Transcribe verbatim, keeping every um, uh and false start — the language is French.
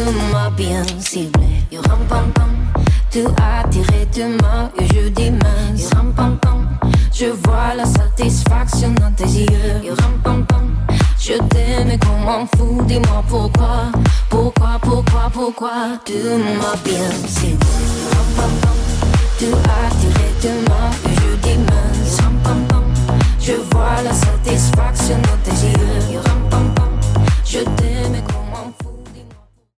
m'as bien ciblé. Yo ram pam pam, tu as tiré de main et je dis mince. Yo ram pam pam, je vois la satisfaction dans tes yeux. Yo ram pam pam, je t'aime et qu'on m'en fout. Dis-moi pourquoi, pourquoi, pourquoi, pourquoi tu m'as bien ciblé. Yo ram pam pam, tu as tiré de main et je dis mince. Ram pam pam, je vois la satisfaction dans tes yeux.